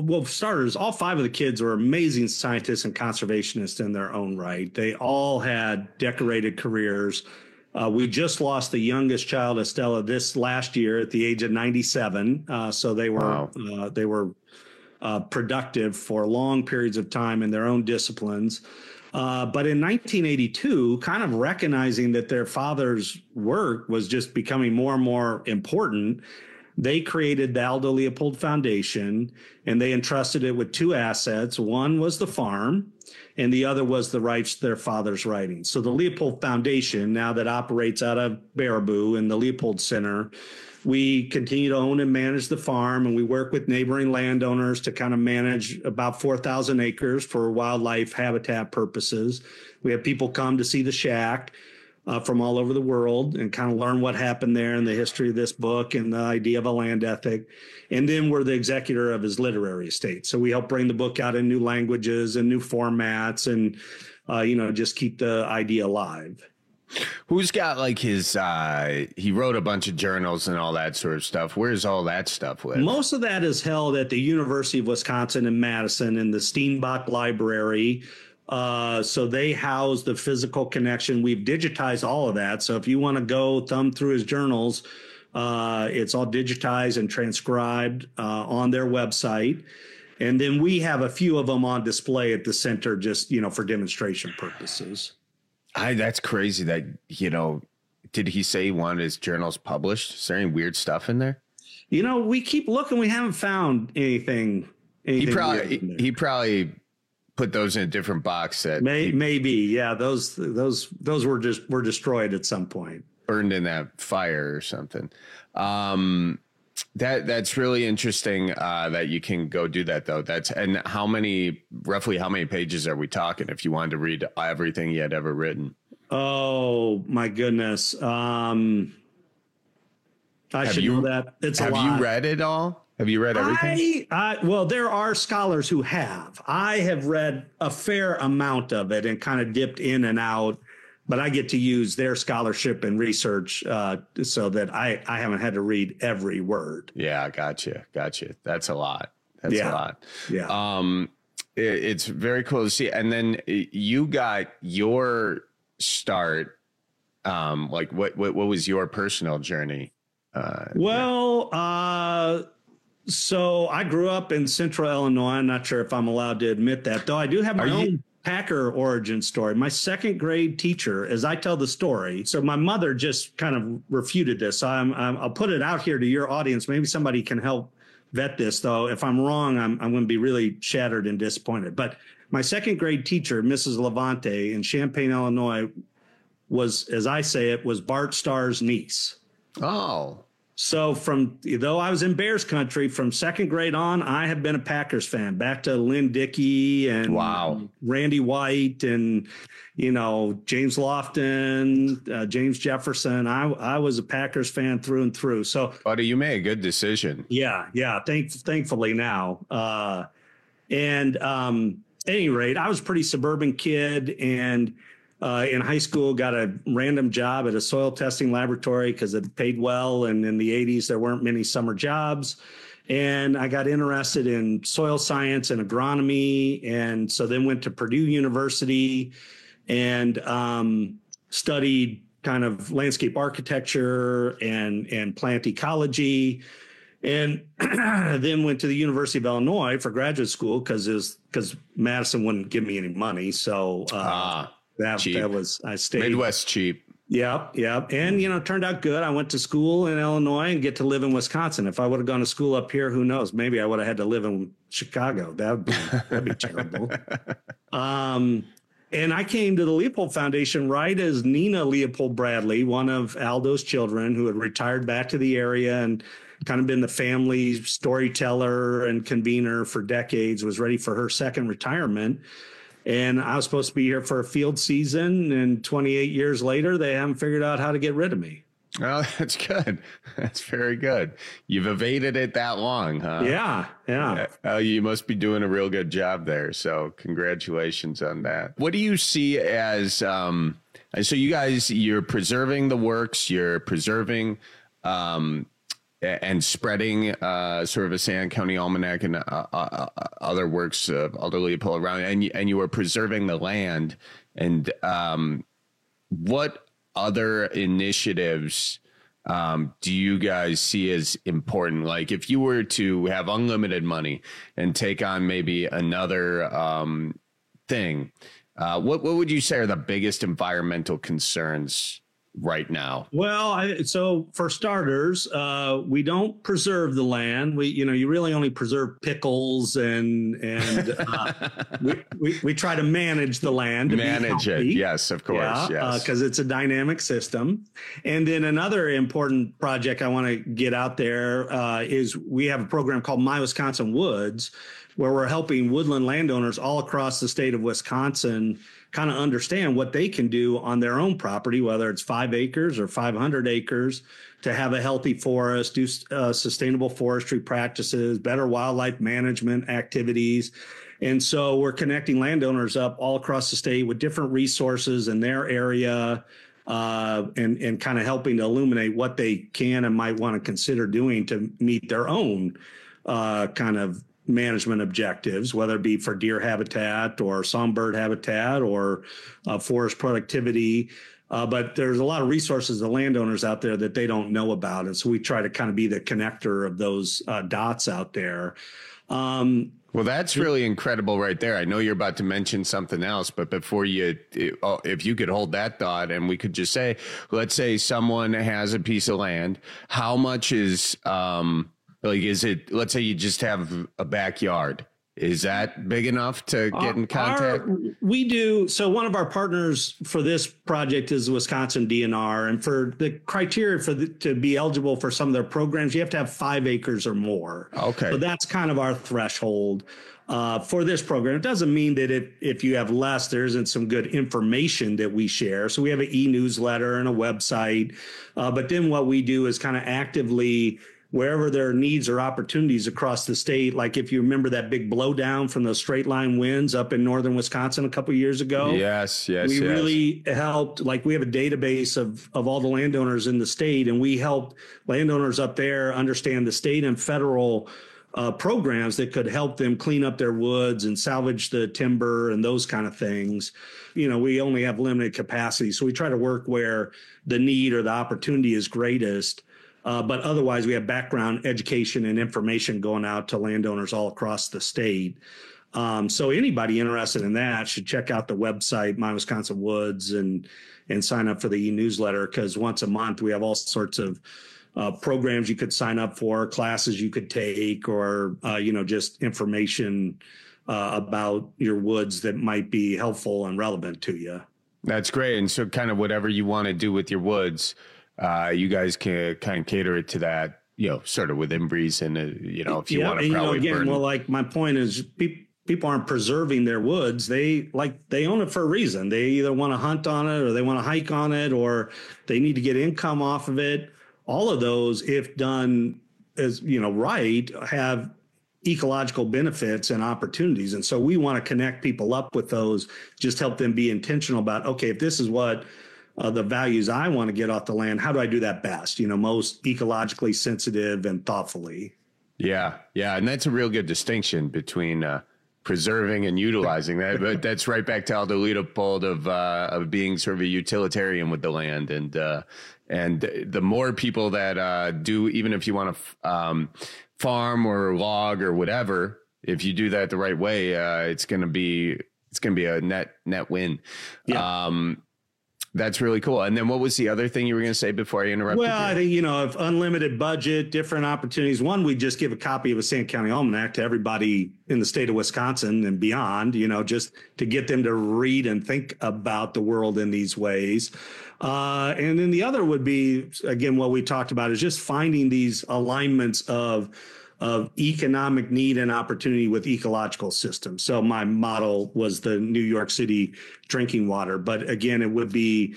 all 5 of the kids were amazing scientists and conservationists in their own right. They all had decorated careers. We just lost the youngest child, Estella, this last year at the age of 97. So they were productive for long periods of time in their own disciplines. But in 1982, kind of recognizing that their father's work was just becoming more and more important, they created the Aldo Leopold Foundation, and they entrusted it with 2 assets. One was the farm, and the other was the rights to their father's writings. So the Leopold Foundation, now that operates out of Baraboo and the Leopold Center, we continue to own and manage the farm, and we work with neighboring landowners to kind of manage about 4,000 acres for wildlife habitat purposes. We have people come to see the shack from all over the world and kind of learn what happened there and the history of this book and the idea of a land ethic. And then we're the executor of his literary estate. So we help bring the book out in new languages and new formats and, just keep the idea alive. Who's got like his, he wrote a bunch of journals and all that sort of stuff. Where's all that stuff with? Most of that is held at the University of Wisconsin in Madison in the Steenbach Library. So they house the physical connection. We've digitized all of that. So if you want to go thumb through his journals, it's all digitized and transcribed on their website. And then we have a few of them on display at the center just, for demonstration purposes. That's crazy that, did he say he wanted his journals published? Is there any weird stuff in there? We keep looking. We haven't found anything. He probably put those in a different box that maybe. Yeah. Those were destroyed at some point. Burned in that fire or something. That's really interesting that you can go do that, though. Roughly how many pages are we talking if you wanted to read everything he had ever written? Oh my goodness. I should know that. It's a lot. Have you read it all? Have you read everything? Well, there are scholars who have. I have read a fair amount of it and kind of dipped in and out, but I get to use their scholarship and research so that I haven't had to read every word. Yeah, gotcha. That's a lot. That's a lot. Yeah. It's very cool to see. And then you got your start. Like what was your personal journey? So I grew up in Central Illinois. I'm not sure if I'm allowed to admit that, though I do have my own Packer origin story. My second grade teacher, as I tell the story, so my mother just kind of refuted this. So I'll put it out here to your audience. Maybe somebody can help vet this, though. If I'm wrong, I'm going to be really shattered and disappointed. But my second grade teacher, Mrs. Levante in Champaign, Illinois, was, as I say it, was Bart Starr's niece. Oh. So though I was in Bears country, from second grade on, I have been a Packers fan, back to Lynn Dickey and Randy White and, James Lofton, James Jefferson. I was a Packers fan through and through. So, buddy, you made a good decision. Yeah. Thankfully now. At any rate, I was a pretty suburban kid, and in high school, got a random job at a soil testing laboratory because it paid well. And in the 80s, there weren't many summer jobs. And I got interested in soil science and agronomy. And so then went to Purdue University and studied kind of landscape architecture and plant ecology. And then went to the University of Illinois for graduate school because Madison wouldn't give me any money. So that was, I stayed. Midwest cheap. Yep. And, it turned out good. I went to school in Illinois and get to live in Wisconsin. If I would have gone to school up here, who knows? Maybe I would have had to live in Chicago. That'd be terrible. And I came to the Leopold Foundation right as Nina Leopold Bradley, one of Aldo's children who had retired back to the area and kind of been the family storyteller and convener for decades, was ready for her second retirement. And I was supposed to be here for a field season, and 28 years later, they haven't figured out how to get rid of me. Oh, that's good. That's very good. You've evaded it that long, huh? Yeah. You must be doing a real good job there. So congratulations on that. What do you see as, so you guys, you're preserving the works, you're preserving, and spreading sort of a San County Almanac and other works of Aldo Leopold around, and you were preserving the land. And what other initiatives do you guys see as important? Like if you were to have unlimited money and take on maybe another thing, what would you say are the biggest environmental concerns right now? Well, so for starters, we don't preserve the land. You really only preserve pickles, and we try to manage the land. Manage it, yes, of course, yes, because it's a dynamic system. And then another important project I want to get out there is we have a program called My Wisconsin Woods, where we're helping woodland landowners all across the state of Wisconsin kind of understand what they can do on their own property, whether it's 5 acres or 500 acres, to have a healthy forest, do sustainable forestry practices, better wildlife management activities. And so we're connecting landowners up all across the state with different resources in their area, and kind of helping to illuminate what they can and might want to consider doing to meet their own kind of management objectives, whether it be for deer habitat or songbird habitat or forest productivity. But there's a lot of resources to landowners out there that they don't know about. And so we try to kind of be the connector of those dots out there. Well, that's really incredible right there. I know you're about to mention something else, but before if you could hold that thought, and we could just say, let's say someone has a piece of land, how much is, is it, let's say you just have a backyard. Is that big enough to get in contact? We do. So one of our partners for this project is Wisconsin DNR. And for the criteria to be eligible for some of their programs, you have to have 5 acres or more. Okay. So that's kind of our threshold for this program. It doesn't mean that if you have less, there isn't some good information that we share. So we have an e-newsletter and a website. But then what we do is kind of actively, wherever there are needs or opportunities across the state, like if you remember that big blowdown from those straight line winds up in northern Wisconsin a couple of years ago. Yes. We really helped, like we have a database of all the landowners in the state, and we helped landowners up there understand the state and federal programs that could help them clean up their woods and salvage the timber and those kind of things. You know, we only have limited capacity, so we try to work where the need or the opportunity is greatest. But otherwise, we have background education and information going out to landowners all across the state. So anybody interested in that should check out the website, My Wisconsin Woods, and sign up for the e-newsletter, because once a month we have all sorts of programs you could sign up for, classes you could take, or, just information about your woods that might be helpful and relevant to you. That's great. And so kind of whatever you want to do with your woods, you guys can kind of cater it to that, sort of within reason, if you want to probably burn. Well, like my point is people aren't preserving their woods. They own it for a reason. They either want to hunt on it, or they want to hike on it, or they need to get income off of it. All of those, if done as, right, have ecological benefits and opportunities. And so we want to connect people up with those, just help them be intentional about, okay, if this is what the values I want to get off the land, how do I do that best, most ecologically sensitive and thoughtfully? Yeah. And that's a real good distinction between preserving and utilizing that. But that's right back to Aldo Leopold of being sort of a utilitarian with the land. And the more people that do, even if you want to farm or log or whatever, if you do that the right way, it's going to be a net win. Yeah. That's really cool. And then what was the other thing you were going to say before I interrupted you? Well, I think, if unlimited budget, different opportunities. One, we just give a copy of a Sand County Almanac to everybody in the state of Wisconsin and beyond, just to get them to read and think about the world in these ways. And then the other would be, again, what we talked about is just finding these alignments of economic need and opportunity with ecological systems. So my model was the New York City drinking water, but again, it would be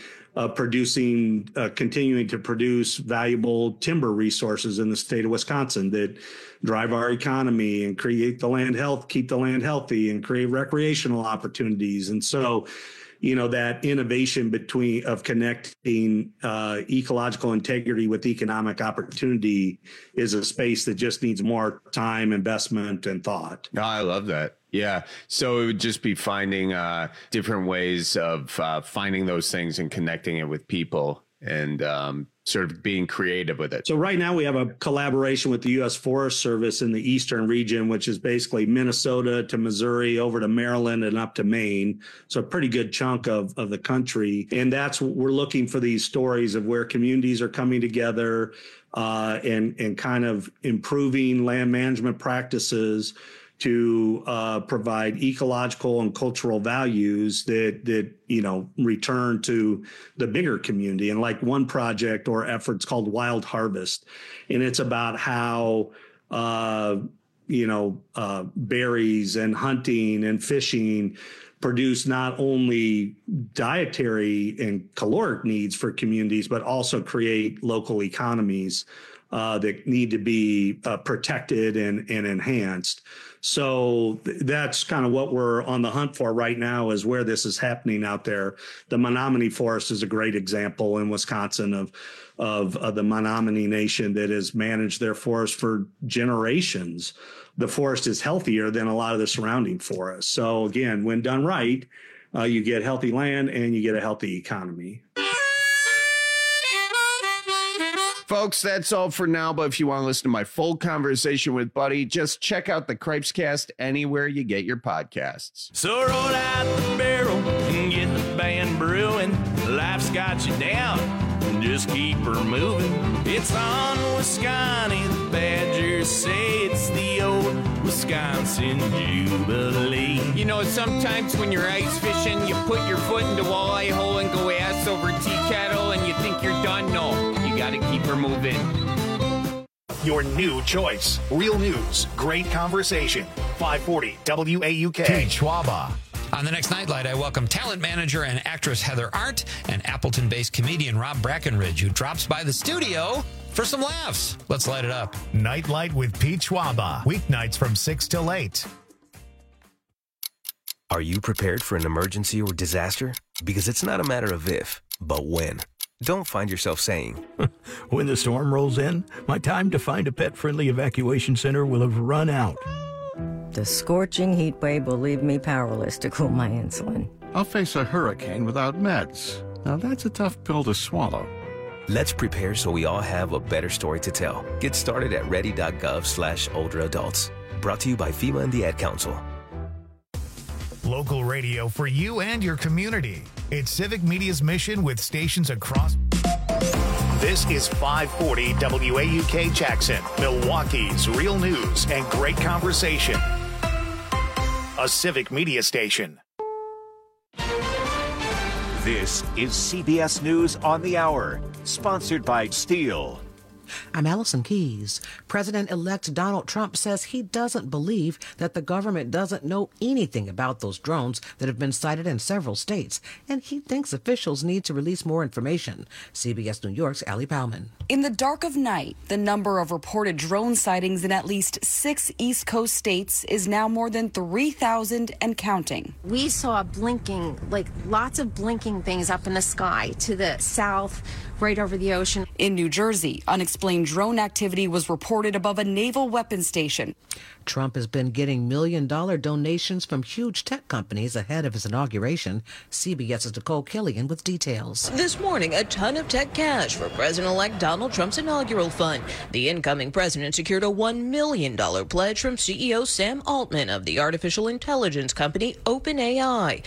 continuing to produce valuable timber resources in the state of Wisconsin that drive our economy and create the land health, keep the land healthy, and create recreational opportunities. And so, that innovation of connecting ecological integrity with economic opportunity is a space that just needs more time, investment, and thought. Oh, I love that. Yeah. So it would just be finding different ways of finding those things and connecting it with people and sort of being creative with it. So right now we have a collaboration with the U.S. Forest Service in the eastern region, which is basically Minnesota to Missouri over to Maryland and up to Maine. So a pretty good chunk of the country. And we're looking for these stories of where communities are coming together and kind of improving land management practices to provide ecological and cultural values that return to the bigger community. And like one project or effort's called Wild Harvest, and it's about how berries and hunting and fishing produce not only dietary and caloric needs for communities, but also create local economies that need to be protected and enhanced. So that's kind of what we're on the hunt for right now, is where this is happening out there. The Menominee Forest is a great example in Wisconsin of the Menominee Nation that has managed their forest for generations. The forest is healthier than a lot of the surrounding forests. So again, when done right, you get healthy land and you get a healthy economy. Folks, that's all for now. But if you want to listen to my full conversation with Buddy, just check out the Cripescast anywhere you get your podcasts. So roll out the barrel and get the band brewing. Life's got you down, just keep her moving. It's on Wisconsin, the Badgers say it's the old Wisconsin Jubilee. You know, sometimes when you're ice fishing, you put your foot in the walleye hole and go ass over tea kettle and you think you're done. No, you got to keep her moving. Your new choice. Real news, great conversation. 540 WAUK. Pete Schwaba. On the next Nightlight, I welcome talent manager and actress Heather Arndt and Appleton-based comedian Rob Brackenridge, who drops by the studio for some laughs. Let's light it up. Nightlight with Pete Schwaba. Weeknights from 6 till 8. Are you prepared for an emergency or disaster? Because it's not a matter of if, but when. Don't find yourself saying, when the storm rolls in, my time to find a pet-friendly evacuation center will have run out. The scorching heat wave will leave me powerless to cool my insulin. I'll face a hurricane without meds. Now that's a tough pill to swallow. Let's prepare so we all have a better story to tell. Get started at ready.gov/older adults. Brought to you by FEMA and the Ad Council. Local radio for you and your community. It's Civic Media's mission with stations across. This is 540 WAUK Jackson, Milwaukee's real news and great conversation. A Civic Media station. This is CBS News on the Hour, sponsored by Steel. I'm Allison Keys. President-elect Donald Trump says he doesn't believe that the government doesn't know anything about those drones that have been sighted in several states, and he thinks officials need to release more information. CBS New York's Allie Bauman. In the dark of night, the number of reported drone sightings in at least 6 East Coast states is now more than 3,000 and counting. We saw blinking, like lots of blinking things up in the sky to the south, right over the ocean. In New Jersey, unexplained drone activity was reported above a naval weapons station. Trump has been getting million-dollar donations from huge tech companies ahead of his inauguration. CBS's Nicole Killian with details. This morning, a ton of tech cash for President-elect Donald Trump's inaugural fund. The incoming president secured a $1 million pledge from CEO Sam Altman of the artificial intelligence company OpenAI.